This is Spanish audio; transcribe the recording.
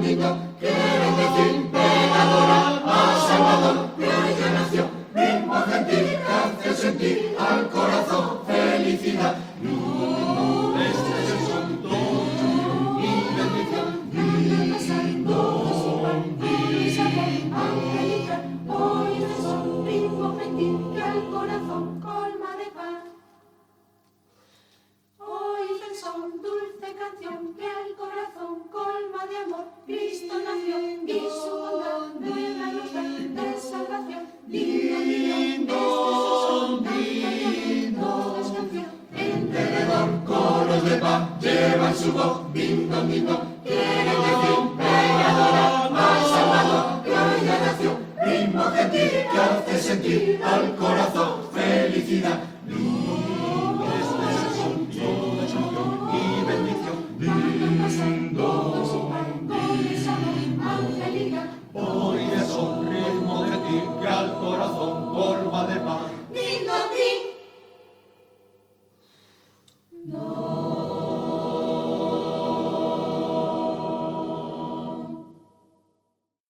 domingo, quieren decir, ven a adorar al Salvador, que hoy ya nació, ritmo gentil que hace sentir al corazón felicidad. Este es el son todo y bendición, hoy es un ritmo gentil que al corazón colma de paz. Hoy es el son, dulce canción que al corazón colma de amor. Cristo nació y su bondad nueva nos da de salvación. Lindo, lindo, alrededor coros de paz llevan su voz. Lindo, lindo, quiere decir, ven a adorar al Salvador, que hoy ya nació. Ritmo gentil que hace sentir al corazón felicidad.